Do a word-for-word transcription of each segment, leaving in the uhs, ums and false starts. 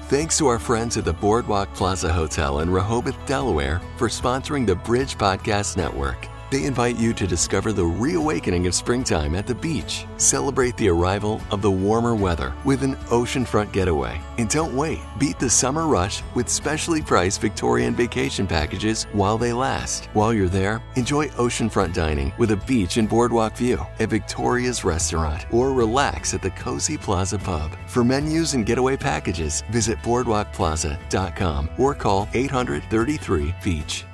Thanks to our friends at the Boardwalk Plaza Hotel in Rehoboth, Delaware, for sponsoring the Bridge Podcast Network. They invite you to discover the reawakening of springtime at the beach. Celebrate the arrival of the warmer weather with an oceanfront getaway. And don't wait. Beat the summer rush with specially priced Victorian vacation packages while they last. While you're there, enjoy oceanfront dining with a beach and boardwalk view at Victoria's Restaurant, or relax at the Cozy Plaza Pub. For menus and getaway packages, visit boardwalk plaza dot com or call eight hundred, thirty-three, beach.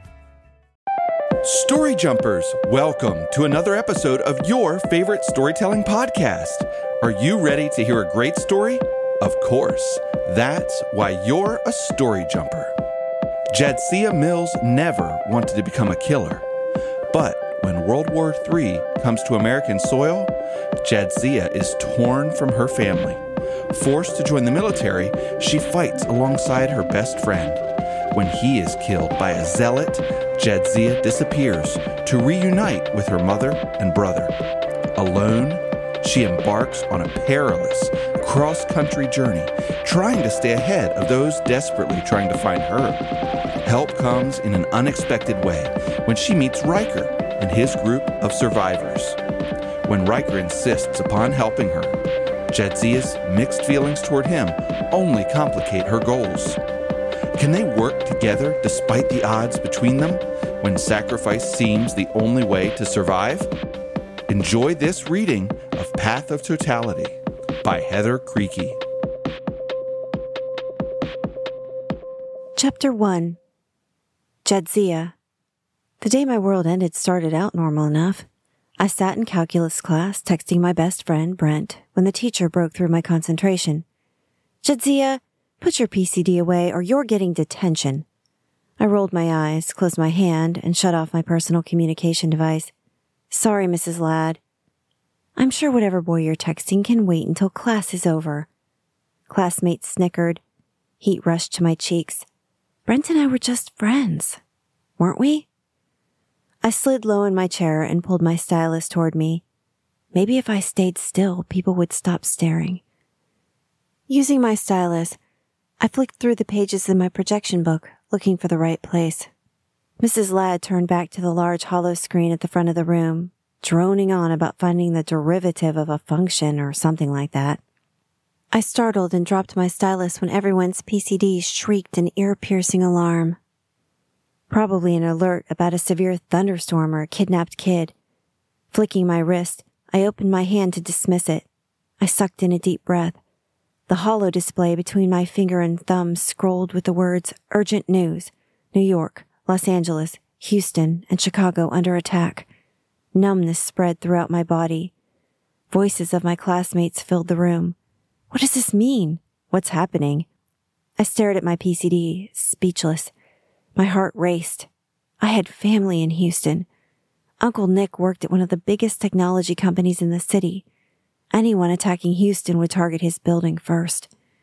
Story Jumpers, welcome to another episode of your favorite storytelling podcast. Are you ready to hear a great story? Of course. That's why you're a story jumper. Jadzia Mills never wanted to become a killer. But when World War Three comes to American soil, Jadzia is torn from her family. Forced to join the military, she fights alongside her best friend. When he is killed by a zealot, Jadzia disappears to reunite with her mother and brother. Alone, she embarks on a perilous cross-country journey, trying to stay ahead of those desperately trying to find her. Help comes in an unexpected way when she meets Riker and his group of survivors. When Riker insists upon helping her, Jadzia's mixed feelings toward him only complicate her goals. Can they work together despite the odds between them when sacrifice seems the only way to survive? Enjoy this reading of Path of Totality by Heather Creaky. Chapter one. Jadzia. The day my world ended started out normal enough. I sat in calculus class texting my best friend, Brent, when the teacher broke through my concentration. Jadzia, put your P C D away or you're getting detention. I rolled my eyes, closed my hand, and shut off my personal communication device. Sorry, Missus Ladd. I'm sure whatever boy you're texting can wait until class is over. Classmates snickered. Heat rushed to my cheeks. Brent and I were just friends, weren't we? I slid low in my chair and pulled my stylus toward me. Maybe if I stayed still, people would stop staring. Using my stylus, I flicked through the pages in my projection book, looking for the right place. Missus Ladd turned back to the large hollow screen at the front of the room, droning on about finding the derivative of a function or something like that. I startled and dropped my stylus when everyone's P C D shrieked an ear-piercing alarm. Probably an alert about a severe thunderstorm or a kidnapped kid. Flicking my wrist, I opened my hand to dismiss it. I sucked in a deep breath. The hollow display between my finger and thumb scrolled with the words Urgent News, New York, Los Angeles, Houston, and Chicago under attack. Numbness spread throughout my body. Voices of my classmates filled the room. What does this mean? What's happening? I stared at my P C D, speechless. My heart raced. I had family in Houston. Uncle Nick worked at one of the biggest technology companies in the city. Anyone attacking Houston would target his building first.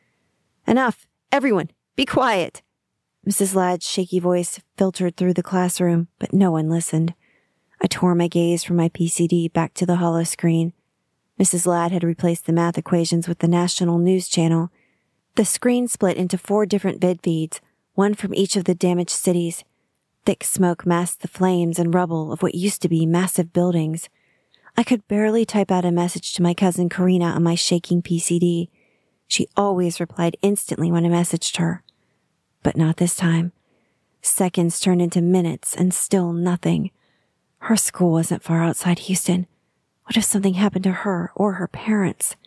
Enough! Everyone, be quiet! Missus Ladd's shaky voice filtered through the classroom, but no one listened. I tore my gaze from my P C D back to the hollow screen. Missus Ladd had replaced the math equations with the national news channel. The screen split into four different vid feeds, one from each of the damaged cities. Thick smoke masked the flames and rubble of what used to be massive buildings. I could barely type out a message to my cousin Karina on my shaking P C D. She always replied instantly when I messaged her. But not this time. Seconds turned into minutes and still nothing. Her school wasn't far outside Houston. What if something happened to her or her parents?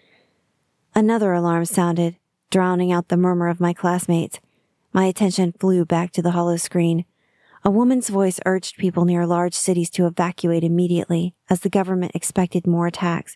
Another alarm sounded, drowning out the murmur of my classmates. My attention flew back to the hollow screen. A woman's voice urged people near large cities to evacuate immediately, as the government expected more attacks.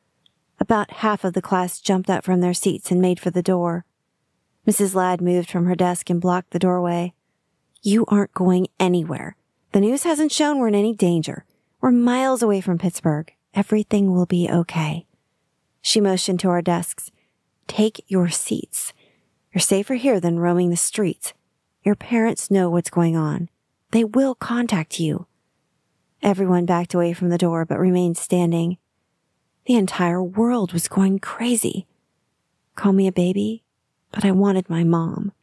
About half of the class jumped up from their seats and made for the door. Missus Ladd moved from her desk and blocked the doorway. You aren't going anywhere. The news hasn't shown we're in any danger. We're miles away from Pittsburgh. Everything will be okay. She motioned to our desks. Take your seats. You're safer here than roaming the streets. Your parents know what's going on. They will contact you. Everyone backed away from the door but remained standing. The entire world was going crazy. Call me a baby? but I wanted my mom.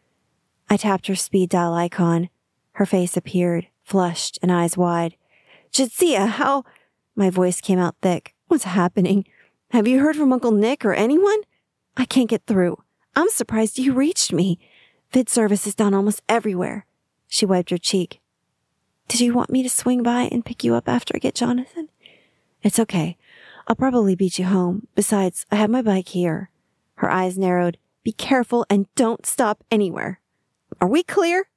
I tapped her speed dial icon. Her face appeared, flushed and eyes wide. Jadzia, how? My voice came out thick. What's happening? Have you heard from Uncle Nick or anyone? I can't get through. I'm surprised you reached me. Vid service is down almost everywhere. She wiped her cheek. Did you want me to swing by and pick you up after I get Jonathan? It's okay. I'll probably beat you home. Besides, I have my bike here. Her eyes narrowed. Be careful and don't stop anywhere. Are we clear?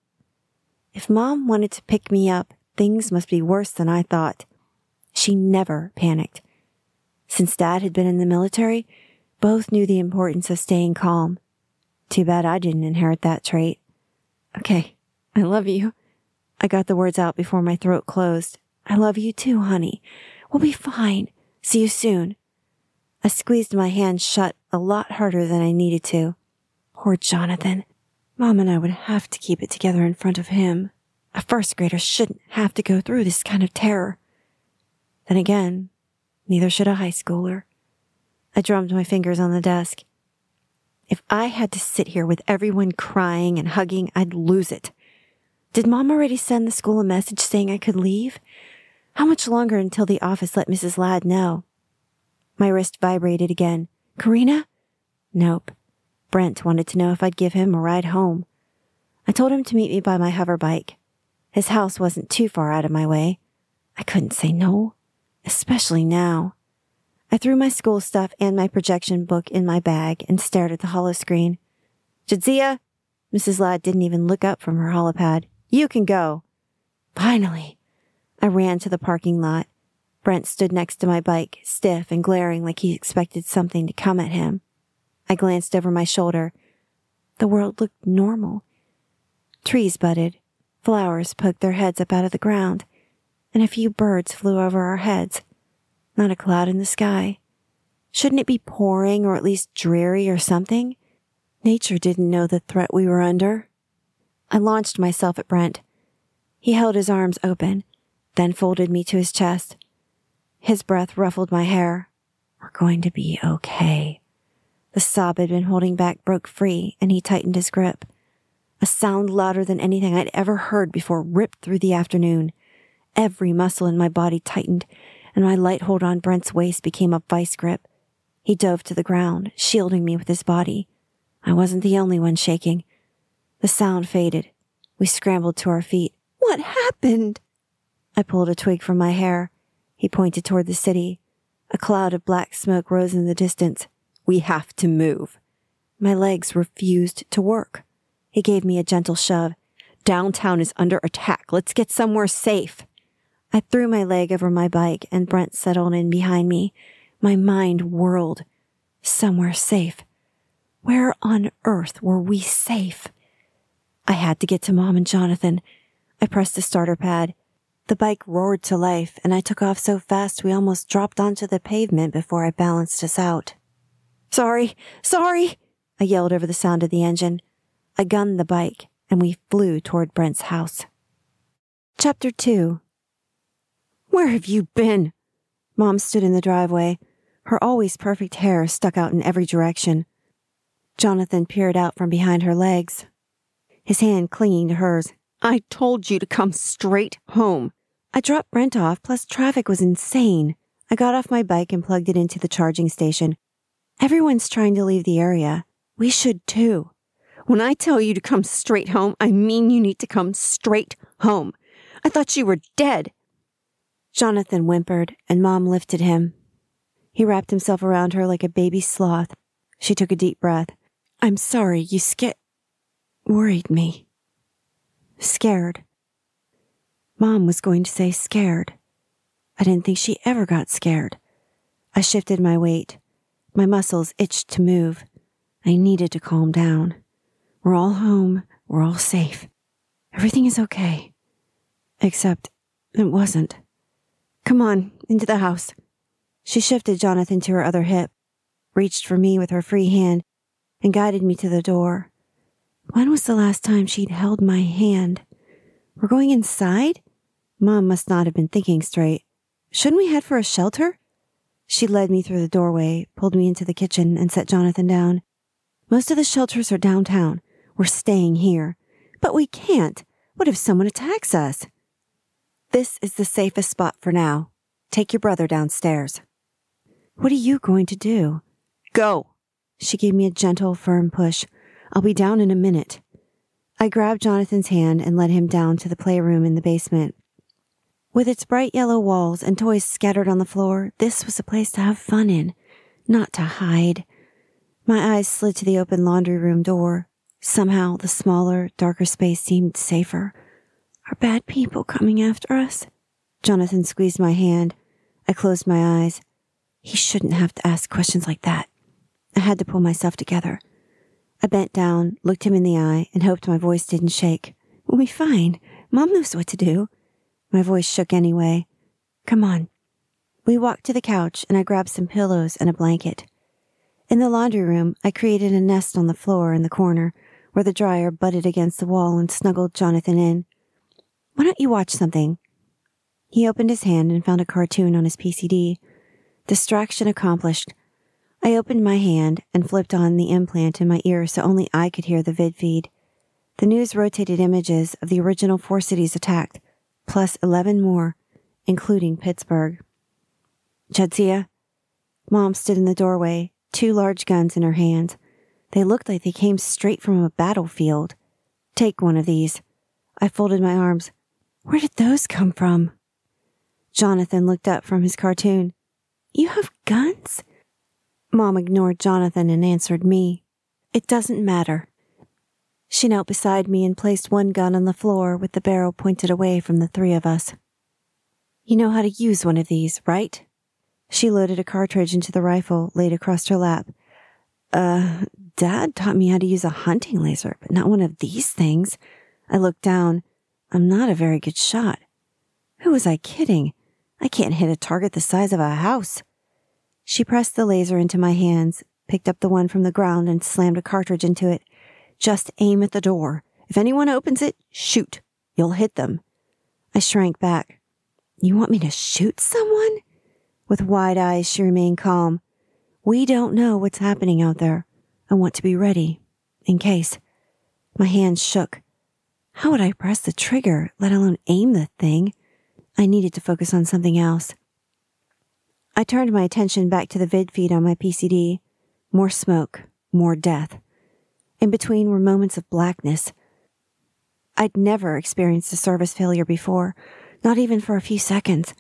If Mom wanted to pick me up, things must be worse than I thought. She never panicked. Since Dad had been in the military, both knew the importance of staying calm. Too bad I didn't inherit that trait. Okay, I love you. I got the words out before my throat closed. I love you too, honey. We'll be fine. See you soon. I squeezed my hand shut a lot harder than I needed to. Poor Jonathan. Mom and I would have to keep it together in front of him. A first grader shouldn't have to go through this kind of terror. Then again, neither should a high schooler. I drummed my fingers on the desk. If I had to sit here with everyone crying and hugging, I'd lose it. Did Mom already send the school a message saying I could leave? How much longer until the office let Missus Ladd know? My wrist vibrated again. Karina? Nope. Brent wanted to know if I'd give him a ride home. I told him to meet me by my hover bike. His house wasn't too far out of my way. I couldn't say no, especially now. I threw my school stuff and my projection book in my bag and stared at the holo screen. Jadzia? Missus Ladd didn't even look up from her holopad. You can go. Finally. I ran to the parking lot. Brent stood next to my bike, stiff and glaring like he expected something to come at him. I glanced over my shoulder. The world looked normal. Trees budded. Flowers poked their heads up out of the ground, and a few birds flew over our heads. Not a cloud in the sky. Shouldn't it be pouring or at least dreary or something? Nature didn't know the threat we were under. I launched myself at Brent. He held his arms open, then folded me to his chest. His breath ruffled my hair. We're going to be okay. The sob had been holding back broke free, and he tightened his grip. A sound louder than anything I'd ever heard before ripped through the afternoon. Every muscle in my body tightened, and my light hold on Brent's waist became a vice grip. He dove to the ground, shielding me with his body. I wasn't the only one shaking. The sound faded. We scrambled to our feet. What happened? I pulled a twig from my hair. He pointed toward the city. A cloud of black smoke rose in the distance. We have to move. My legs refused to work. He gave me a gentle shove. Downtown is under attack. Let's get somewhere safe. I threw my leg over my bike and Brent settled in behind me. My mind whirled. Somewhere safe. Where on earth were we safe? I had to get to Mom and Jonathan. I pressed the starter pad. The bike roared to life, and I took off so fast we almost dropped onto the pavement before I balanced us out. Sorry, sorry, I yelled over the sound of the engine. I gunned the bike, and we flew toward Brent's house. Chapter two. Where have you been? Mom stood in the driveway. Her always perfect hair stuck out in every direction. Jonathan peered out from behind her legs, his hand clinging to hers. I told you to come straight home. I dropped Brent off, plus traffic was insane. I got off my bike and plugged it into the charging station. Everyone's trying to leave the area. We should too. When I tell you to come straight home, I mean you need to come straight home. I thought you were dead. Jonathan whimpered, and Mom lifted him. He wrapped himself around her like a baby sloth. She took a deep breath. I'm sorry, you scared... worried me. Scared. Mom was going to say scared. I didn't think she ever got scared. I shifted my weight. My muscles itched to move. I needed to calm down. We're all home. We're all safe. Everything is okay. Except it wasn't. Come on, into the house. She shifted Jonathan to her other hip, reached for me with her free hand, and guided me to the door. When was the last time she'd held my hand? We're going inside? Mom must not have been thinking straight. Shouldn't we head for a shelter? She led me through the doorway, pulled me into the kitchen, and set Jonathan down. Most of the shelters are downtown. We're staying here. But we can't. What if someone attacks us? This is the safest spot for now. Take your brother downstairs. What are you going to do? Go. She gave me a gentle, firm push. I'll be down in a minute. I grabbed Jonathan's hand and led him down to the playroom in the basement. With its bright yellow walls and toys scattered on the floor, this was a place to have fun in, not to hide. My eyes slid to the open laundry room door. Somehow, the smaller, darker space seemed safer. Are bad people coming after us? Jonathan squeezed my hand. I closed my eyes. He shouldn't have to ask questions like that. I had to pull myself together. I bent down, looked him in the eye, and hoped my voice didn't shake. We'll be fine. Mom knows what to do. My voice shook anyway. Come on. We walked to the couch, and I grabbed some pillows and a blanket. In the laundry room, I created a nest on the floor in the corner, where the dryer butted against the wall and snuggled Jonathan in. Why don't you watch something? He opened his hand and found a cartoon on his P C D. Distraction accomplished. I opened my hand and flipped on the implant in my ear so only I could hear the vid feed. The news rotated images of the original four cities attacked, plus eleven more, including Pittsburgh. Jadzia? Mom stood in the doorway, two large guns in her hands. They looked like they came straight from a battlefield. Take one of these. I folded my arms. Where did those come from? Jonathan looked up from his cartoon. You have guns? Mom ignored Jonathan and answered me. It doesn't matter. She knelt beside me and placed one gun on the floor with the barrel pointed away from the three of us. You know how to use one of these, right? She loaded a cartridge into the rifle laid across her lap. Uh, Dad taught me how to use a hunting laser, but not one of these things. I looked down. I'm not a very good shot. Who was I kidding? I can't hit a target the size of a house. She pressed the laser into my hands, picked up the one from the ground and slammed a cartridge into it. Just aim at the door. If anyone opens it, shoot. You'll hit them. I shrank back. You want me to shoot someone? With wide eyes, she remained calm. We don't know what's happening out there. I want to be ready, in case. My hands shook. How would I press the trigger, let alone aim the thing? I needed to focus on something else. I turned my attention back to the vid feed on my P C D. More smoke, more death. In between were moments of blackness. I'd never experienced a service failure before, not even for a few seconds.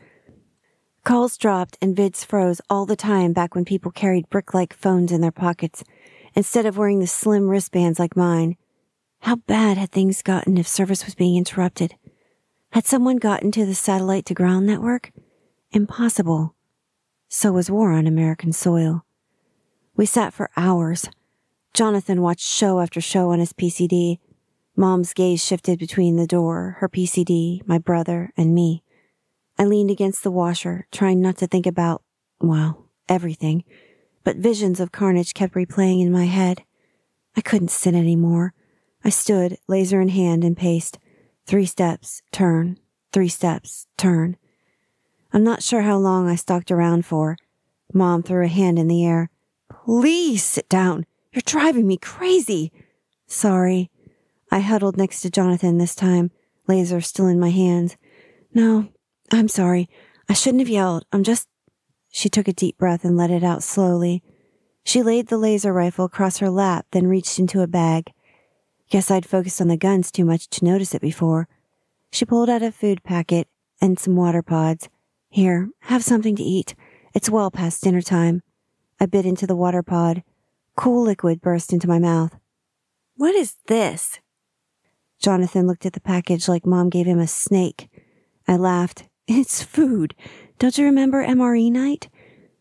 Calls dropped and vids froze all the time back when people carried brick-like phones in their pockets, instead of wearing the slim wristbands like mine. How bad had things gotten if service was being interrupted? Had someone gotten to the satellite-to-ground network? Impossible. So was war on American soil. We sat for hours. Jonathan watched show after show on his P C D. Mom's gaze shifted between the door, her P C D, my brother, and me. I leaned against the washer, trying not to think about, well, everything, but visions of carnage kept replaying in my head. I couldn't sit anymore. I stood, laser in hand, and paced. Three steps, turn. Three steps, turn. I'm not sure how long I stalked around for. Mom threw a hand in the air. Please sit down. You're driving me crazy. Sorry. I huddled next to Jonathan this time, laser still in my hands. No, I'm sorry. I shouldn't have yelled. I'm just... She took a deep breath and let it out slowly. She laid the laser rifle across her lap, then reached into a bag. Guess I'd focused on the guns too much to notice it before. She pulled out a food packet and some water pods. Here, have something to eat. It's well past dinner time. I bit into the water pod. Cool liquid burst into my mouth. What is this? Jonathan looked at the package like Mom gave him a snake. I laughed. It's food. Don't you remember M R E night?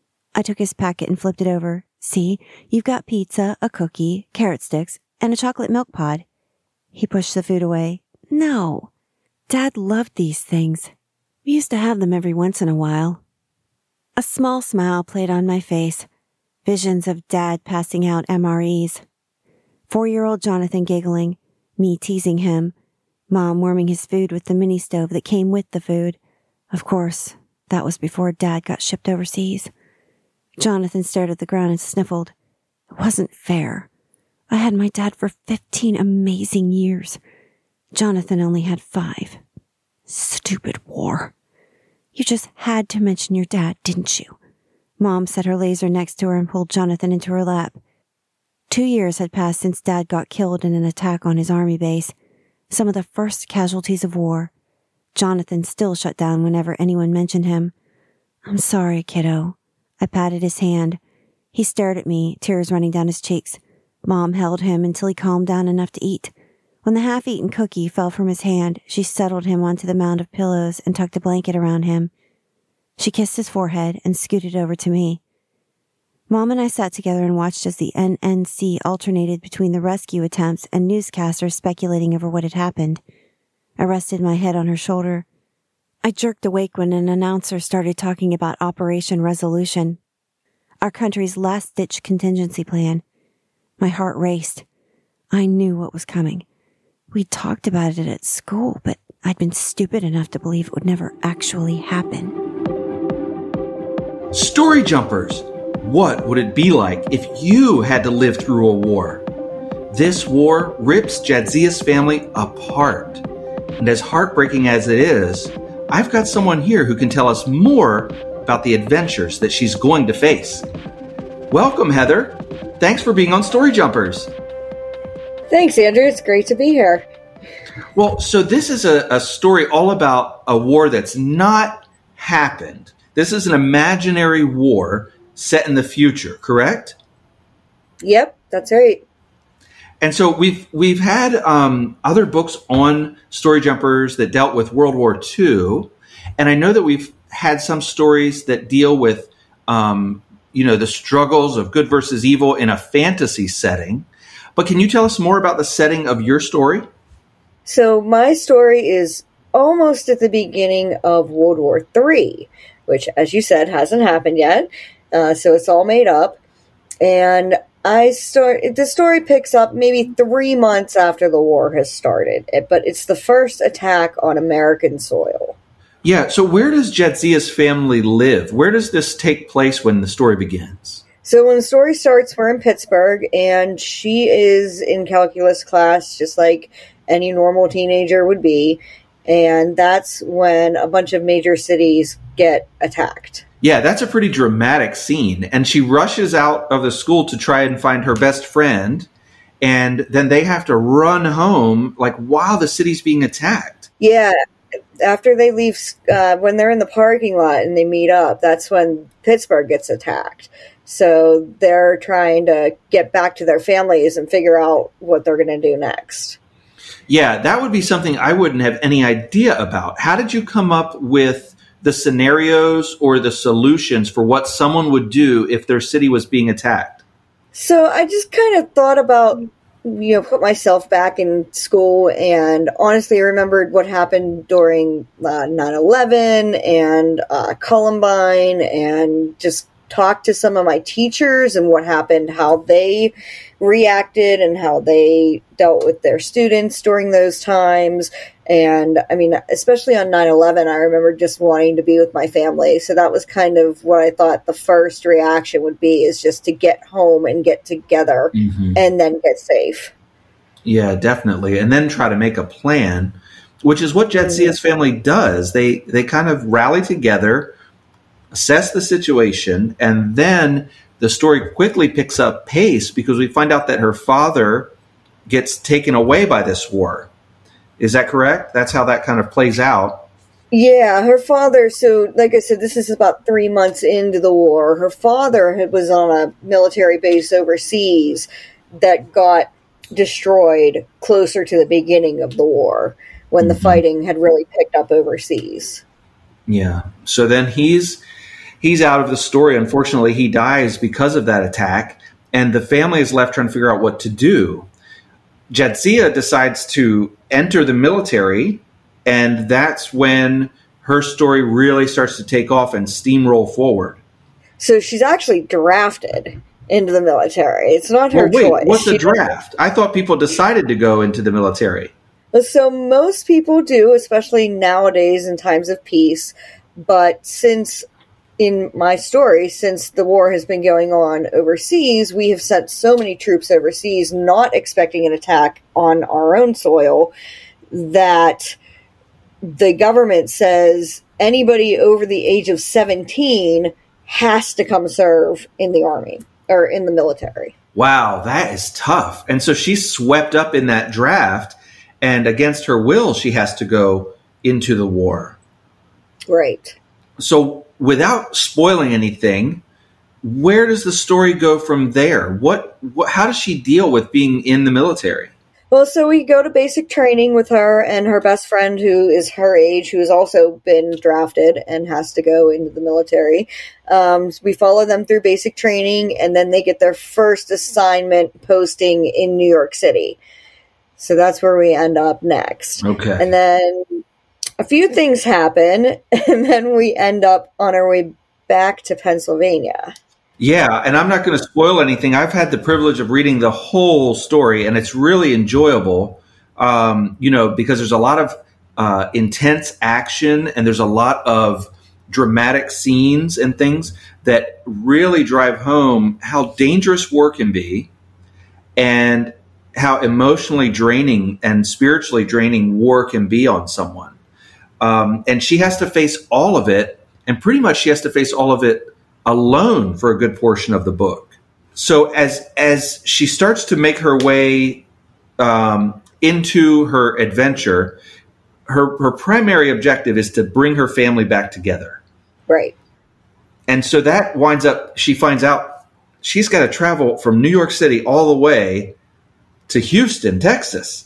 I took his packet and flipped it over. See, you've got pizza, a cookie, carrot sticks, and a chocolate milk pod. He pushed the food away. No. Dad loved these things. We used to have them every once in a while. A small smile played on my face. Visions of Dad passing out M R Es. Four-year-old Jonathan giggling, me teasing him, Mom warming his food with the mini stove that came with the food. Of course, that was before Dad got shipped overseas. Jonathan stared at the ground and sniffled. It wasn't fair. I had my dad for fifteen amazing years. Jonathan only had five. Stupid war. You just had to mention your dad, didn't you? Mom set her laser next to her and pulled Jonathan into her lap. Two years had passed since Dad got killed in an attack on his army base, some of the first casualties of war. Jonathan still shut down whenever anyone mentioned him. I'm sorry, kiddo. I patted his hand. He stared at me, tears running down his cheeks. Mom held him until he calmed down enough to eat. When the half-eaten cookie fell from his hand, she settled him onto the mound of pillows and tucked a blanket around him. She kissed his forehead and scooted over to me. Mom and I sat together and watched as the N N C alternated between the rescue attempts and newscasters speculating over what had happened. I rested my head on her shoulder. I jerked awake when an announcer started talking about Operation Resolution, our country's last-ditch contingency plan. My heart raced. I knew what was coming. We'd talked about it at school, but I'd been stupid enough to believe it would never actually happen. Story Jumpers! What would it be like if you had to live through a war? This war rips Jadzia's family apart. And as heartbreaking as it is, I've got someone here who can tell us more about the adventures that she's going to face. Welcome, Heather. Thanks for being on Story Jumpers. Thanks, Andrew. It's great to be here. Well, so this is a, a story all about a war that's not happened. This is an imaginary war set in the future, correct? Yep, that's right. And so we've we've had um, other books on Story Jumpers that dealt with World War Two, and I know that we've had some stories that deal with um, you know the struggles of good versus evil in a fantasy setting. But can you tell us more about the setting of your story? So my story is almost at the beginning of World War Three, which, as you said, hasn't happened yet. Uh, so it's all made up. And I start. The story picks up maybe three months after the war has started, but it's the first attack on American soil. Yeah. So where does Jadzia's family live? Where does this take place when the story begins? So when the story starts, we're in Pittsburgh, and she is in calculus class, just like any normal teenager would be. And that's when a bunch of major cities get attacked. Yeah, that's a pretty dramatic scene. And she rushes out of the school to try and find her best friend. And then they have to run home, like, while the city's being attacked. Yeah. After they leave, uh, when they're in the parking lot and they meet up, that's when Pittsburgh gets attacked. So they're trying to get back to their families and figure out what they're going to do next. Yeah, that would be something I wouldn't have any idea about. How did you come up with the scenarios or the solutions for what someone would do if their city was being attacked? So I just kind of thought about, you know, put myself back in school, and honestly remembered what happened during uh, nine eleven and uh, Columbine, and just talked to some of my teachers and what happened, how they reacted and how they dealt with their students during those times. And I mean, especially on nine eleven, I remember just wanting to be with my family. So that was kind of what I thought the first reaction would be, is just to get home and get together mm-hmm. and then get safe. Yeah, definitely. And then try to make a plan, which is what Jadzia's mm-hmm. family does. They, they kind of rally together, assess the situation, and then the story quickly picks up pace because we find out that her father gets taken away by this war. Is that correct? That's how that kind of plays out. Yeah, her father, so like I said, this is about three months into the war. Her father had, was on a military base overseas that got destroyed closer to the beginning of the war, when mm-hmm. the fighting had really picked up overseas. Yeah, so then he's he's out of the story. Unfortunately, he dies because of that attack, and the family is left trying to figure out what to do. Jadzia decides to enter the military, and that's when her story really starts to take off and steamroll forward. So she's actually drafted into the military. It's not her well, wait, choice. What's a she draft? I thought people decided to go into the military. So most people do, especially nowadays in times of peace. But since in my story, since the war has been going on overseas, we have sent so many troops overseas, not expecting an attack on our own soil, that the government says anybody over the age of seventeen has to come serve in the army or in the military. Wow, that is tough. And so she's swept up in that draft, and against her will, she has to go into the war. Right. So without spoiling anything, where does the story go from there? What, what, how does she deal with being in the military? Well, so we go to basic training with her and her best friend, who is her age, who has also been drafted and has to go into the military. Um, so we follow them through basic training, and then they get their first assignment posting in New York City. So that's where we end up next. Okay. And then a few things happen, and then we end up on our way back to Pennsylvania. Yeah, and I'm not going to spoil anything. I've had the privilege of reading the whole story, and it's really enjoyable, um, you know, because there's a lot of uh, intense action, and there's a lot of dramatic scenes and things that really drive home how dangerous war can be and how emotionally draining and spiritually draining war can be on someone. Um, and she has to face all of it, and pretty much she has to face all of it alone for a good portion of the book. So as as she starts to make her way um, into her adventure, her her primary objective is to bring her family back together. Right. And so that winds up, she finds out she's got to travel from New York City all the way to Houston, Texas.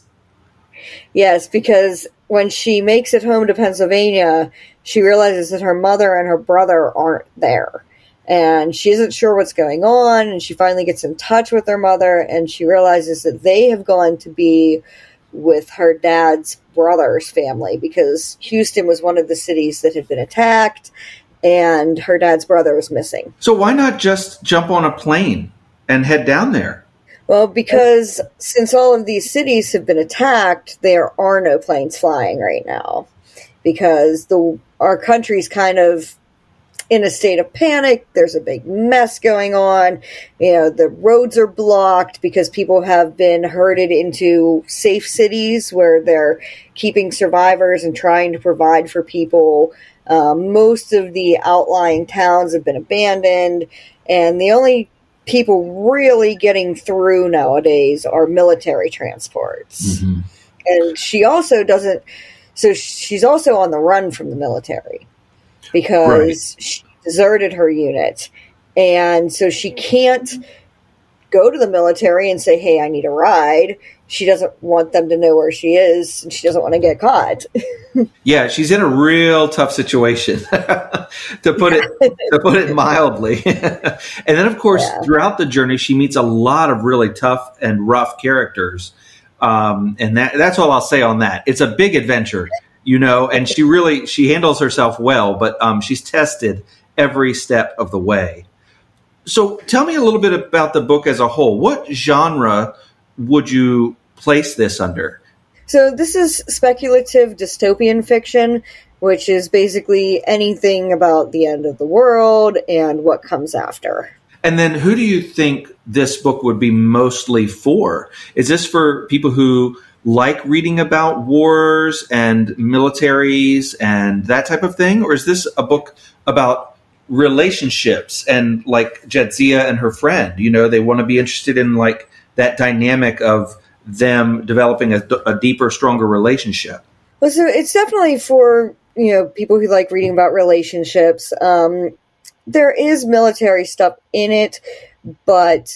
Yes, because when she makes it home to Pennsylvania, she realizes that her mother and her brother aren't there. And she isn't sure what's going on, and she finally gets in touch with her mother, and she realizes that they have gone to be with her dad's brother's family, because Houston was one of the cities that had been attacked, and her dad's brother was missing. So why not just jump on a plane and head down there? Well, because since all of these cities have been attacked, there are no planes flying right now, because the our country's kind of in a state of panic. There's a big mess going on. You know, the roads are blocked because people have been herded into safe cities where they're keeping survivors and trying to provide for people. Um, most of the outlying towns have been abandoned, and the only people really getting through nowadays are military transports. Mm-hmm. And she also doesn't, so she's also on the run from the military, because right. she deserted her unit. And so she can't go to the military and say, hey, I need a ride. She doesn't want them to know where she is, and she doesn't want to get caught. Yeah, she's in a real tough situation, to put it to put it mildly. And then, of course, yeah. throughout the journey, she meets a lot of really tough and rough characters. Um, and that that's all I'll say on that. It's a big adventure, you know, and she really, she handles herself well, but um, she's tested every step of the way. So tell me a little bit about the book as a whole. What genre would you place this under? So this is speculative dystopian fiction, which is basically anything about the end of the world and what comes after. And then who do you think this book would be mostly for? Is this for people who like reading about wars and militaries and that type of thing? Or is this a book about relationships and like Jadzia and her friend? You know, they want to be interested in like that dynamic of them developing a, a deeper, stronger relationship. Well, so it's definitely for, you know, people who like reading about relationships. Um, there is military stuff in it, but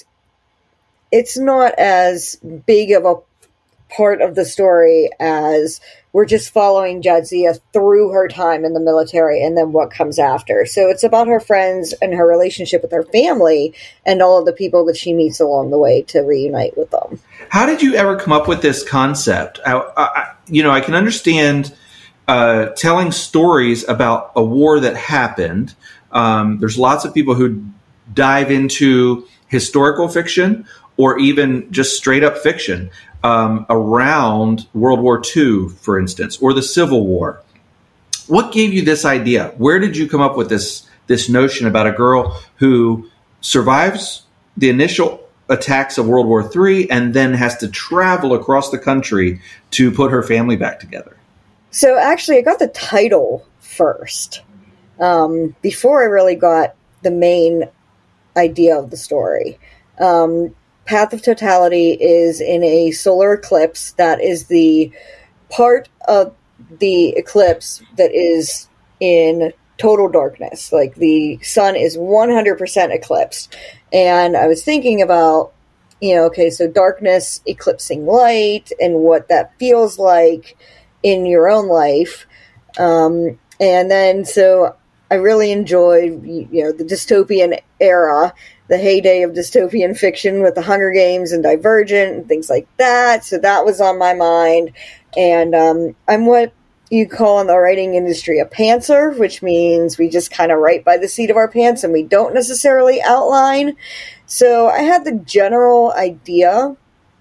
it's not as big of a part of the story as we're just following Jadzia through her time in the military and then what comes after. So it's about her friends and her relationship with her family and all of the people that she meets along the way to reunite with them. How did you ever come up with this concept? I, I, you know, I can understand uh, telling stories about a war that happened. Um, there's lots of people who dive into historical fiction or even just straight up fiction um, around World War Two, for instance, or the Civil War. What gave you this idea? Where did you come up with this this notion about a girl who survives the initial attacks of World War Three and then has to travel across the country to put her family back together? So actually, I got the title first um, before I really got the main idea of the story. Um, Path of Totality is in a solar eclipse that is the part of the eclipse that is in total darkness. Like the sun is one hundred percent eclipsed. And I was thinking about, you know, okay, so darkness eclipsing light and what that feels like in your own life. Um, and then, so I really enjoyed, you know, the dystopian era, the heyday of dystopian fiction with the Hunger Games and Divergent and things like that. So that was on my mind. And um, I'm what you call in the writing industry a pantser, which means we just kind of write by the seat of our pants and we don't necessarily outline. So I had the general idea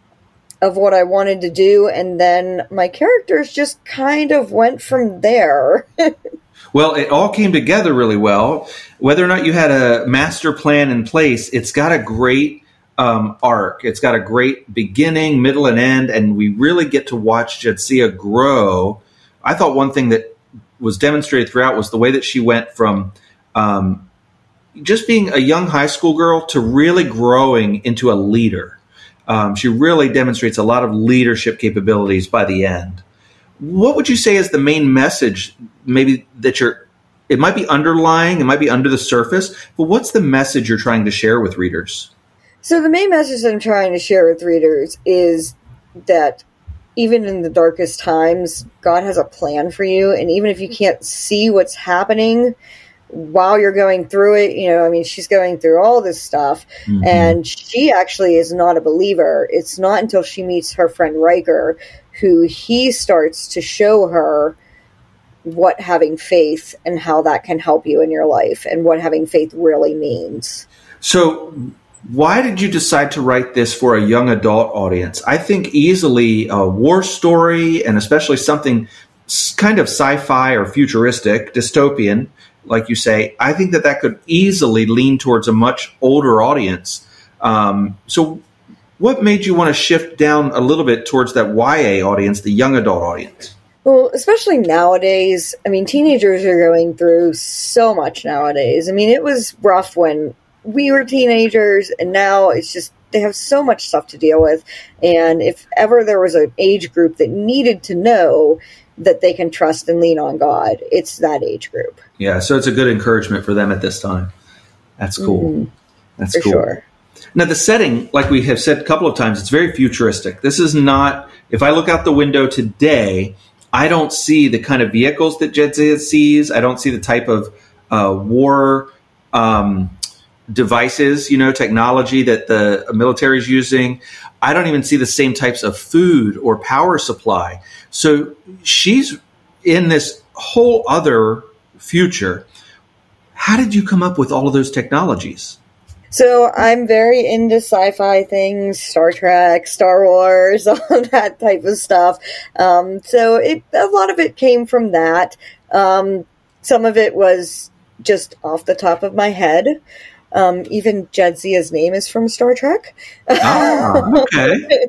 of what I wanted to do, and then my characters just kind of went from there. Well, it all came together really well. Whether or not you had a master plan in place, it's got a great um, arc. It's got a great beginning, middle, and end, and we really get to watch Jadzia grow. I thought one thing that was demonstrated throughout was the way that she went from um, just being a young high school girl to really growing into a leader. Um, she really demonstrates a lot of leadership capabilities by the end. What would you say is the main message, maybe that you're, it might be underlying, it might be under the surface, but what's the message you're trying to share with readers? So the main message that I'm trying to share with readers is that even in the darkest times, God has a plan for you. And even if you can't see what's happening while you're going through it, you know, I mean, she's going through all this stuff. Mm-hmm. And she actually is not a believer. It's not until she meets her friend Riker, who he starts to show her what having faith and how that can help you in your life and what having faith really means. So why did you decide to write this for a young adult audience? I think easily a war story, and especially something kind of sci-fi or futuristic, dystopian, like you say, I think that that could easily lean towards a much older audience. Um, so what made you want to shift down a little bit towards that Y A audience, the young adult audience? Well, especially nowadays. I mean, teenagers are going through so much nowadays. I mean, it was rough when we were teenagers, and now it's just, they have so much stuff to deal with. And if ever there was an age group that needed to know that they can trust and lean on God, it's that age group. Yeah, so it's a good encouragement for them at this time. That's cool. Mm-hmm. That's for cool. Sure. Now, the setting, like we have said a couple of times, it's very futuristic. This is not, if I look out the window today, I don't see the kind of vehicles that Jadzia sees. I don't see the type of uh, war um devices, you know, technology that the military is using. I don't even see the same types of food or power supply. So she's in this whole other future. How did you come up with all of those technologies? So I'm very into sci-fi things, Star Trek, Star Wars, all that type of stuff. Um, so it, a lot of it came from that. Um, some of it was just off the top of my head. Um, even Jadzia's name is from Star Trek. Oh, okay.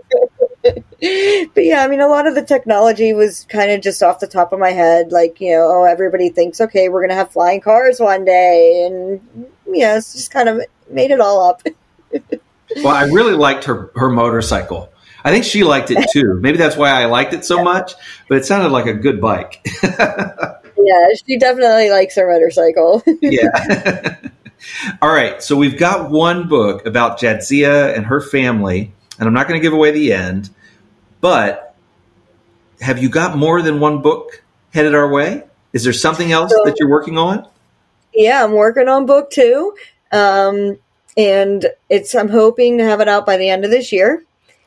But yeah, I mean, a lot of the technology was kind of just off the top of my head. Like, you know, oh, everybody thinks, okay, we're going to have flying cars one day. And, yeah, it's just kind of made it all up. Well, I really liked her, her motorcycle. I think she liked it too. Maybe that's why I liked it so much, but it sounded like a good bike. Yeah, she definitely likes her motorcycle. Yeah. All right, so we've got one book about Jadzia and her family, and I'm not going to give away the end, but have you got more than one book headed our way? Is there something else so, that you're working on? Yeah, I'm working on book two, um, and it's I'm hoping to have it out by the end of this year.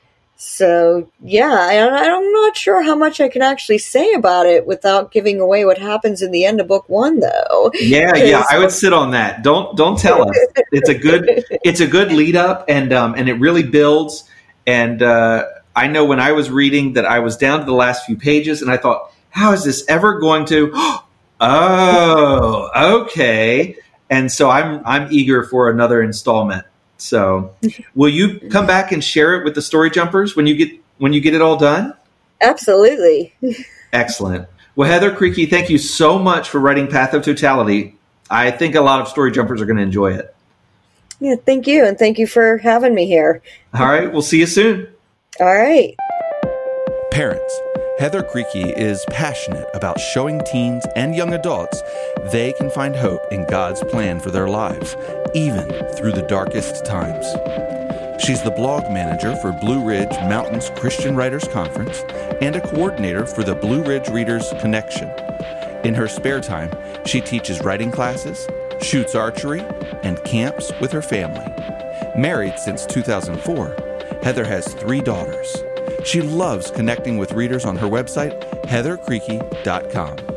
So, yeah, I, I'm not sure how much I can actually say about it without giving away what happens in the end of book one, though. Yeah, yeah, I would sit on that. Don't don't tell us. It's a good it's a good lead up, and um, and it really builds. And uh, I know when I was reading that I was down to the last few pages, and I thought, how is this ever going to? Oh, okay. And so I'm I'm eager for another installment. So will you come back and share it with the Story Jumpers when you get when you get it all done? Absolutely. Excellent. Well, Heather Creaky, thank you so much for writing Path of Totality. I think a lot of Story Jumpers are going to enjoy it. Yeah, thank you. And thank you for having me here. All right. We'll see you soon. All right. Parents, Heather Creaky is passionate about showing teens and young adults they can find hope in God's plan for their lives, even through the darkest times. She's the blog manager for Blue Ridge Mountains Christian Writers Conference and a coordinator for the Blue Ridge Readers Connection. In her spare time, she teaches writing classes, shoots archery, and camps with her family. Married since two thousand four, Heather has three daughters. She loves connecting with readers on her website, heather creaky dot com.